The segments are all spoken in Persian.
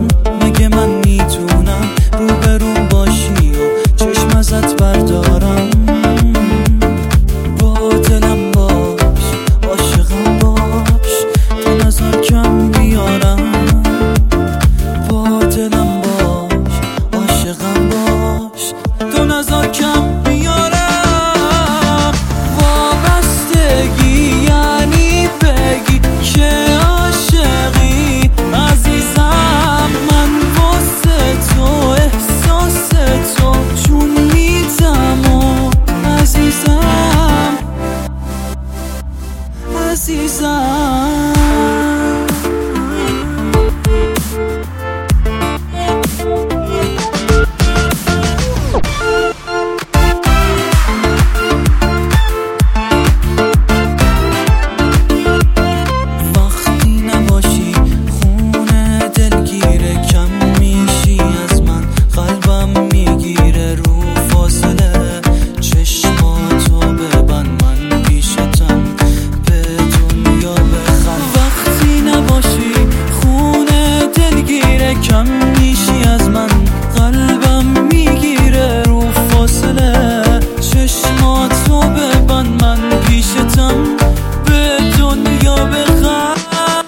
مگه من میتونم روبرو باشی و چشم ازت بردارم؟ با دلم باش، عاشقم باش، تو نظر کم بیارم. با دلم باش، عاشقم باش، تو نظر کم بیارم. وابستگی یعنی بگی که عاشقی عزیزم. من واسه تو احساس تو جون میدم و عزیزم عزیزم. کم میشی از من، قلبم میگیره رو فاصله. چشماتو ببند من پیشتم، به دنیا بخوام.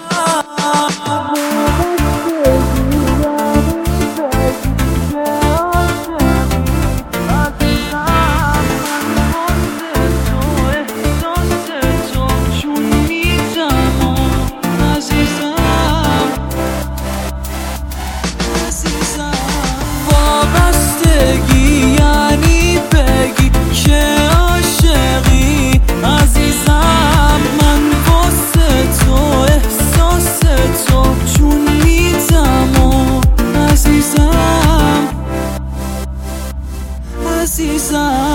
وابستگی یعنی بگی که عاشقی عزیزم. من واسه تو احساس تو جون میدم و عزیزم عزیزم.